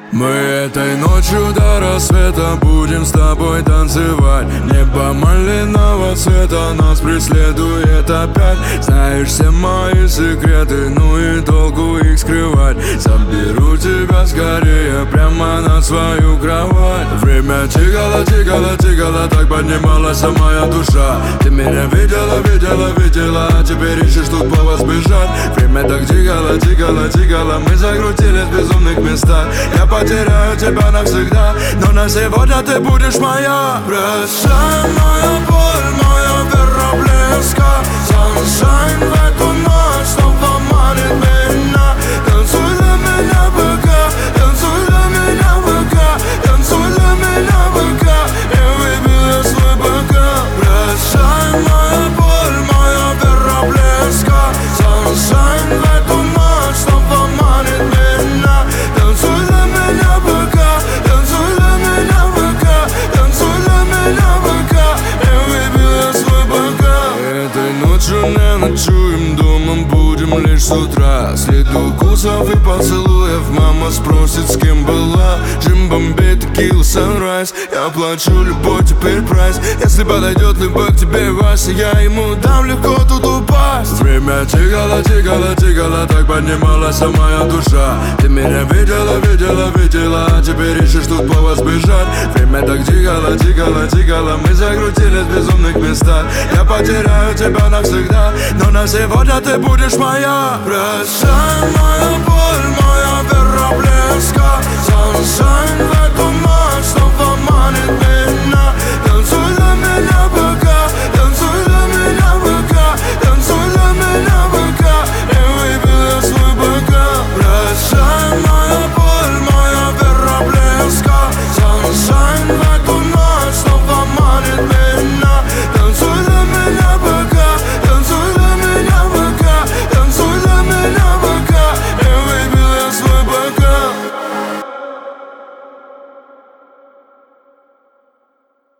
Мы этой ночью до рассвета будем с тобой танцевать. Небо малинового цвета нас преследует опять. Знаешь все мои секреты, ну и толку их скрывать. Заберу тебя скорее прямо на свою кровать. Время тикало, тикало, тикало, так поднималась моя душа. Ты меня видела, видела, видела, а теперь ищешь тут повод сбежать. Время так тикало, тикало, тикало, мы закрутились в безумных местах. Я потеряю тебя навсегда, но на сегодня ты будешь моя. Прощай, моя боль, моя вера близка. Sunshine в эту ночь снова манит меня. Танцуй для меня пока, танцуй для меня пока, танцуй для меня пока. Я выбила свой бокал. Прощай, моя боль, моя вера близка. Sunshine в эту ночь снова манит меня. Танцуй для меня пока, танцуй для меня пока, танцуй для меня пока. Я выбила свой бокал. Этой ночью не ночуем, дома будем лишь с утра. Следы укусов и поцелуев, мама спросит, с кем была. Джим, Бомбей, текила, санрайз. Я плачу, любовь теперь прайс. Если подойдет любовь к тебе, Вася, я ему дам легко тут упасть. Время тикало, тикало, тикало, так поднималась моя душа. Ты меня видела, видела, видела, а теперь ищешь тут повод сбежать. Время так тикало, тикало, тикало, мы закрутились в безумных местах. Я потеряю тебя навсегда, но на сегодня ты будешь моя. Прощай, моя боль, моя вера близка.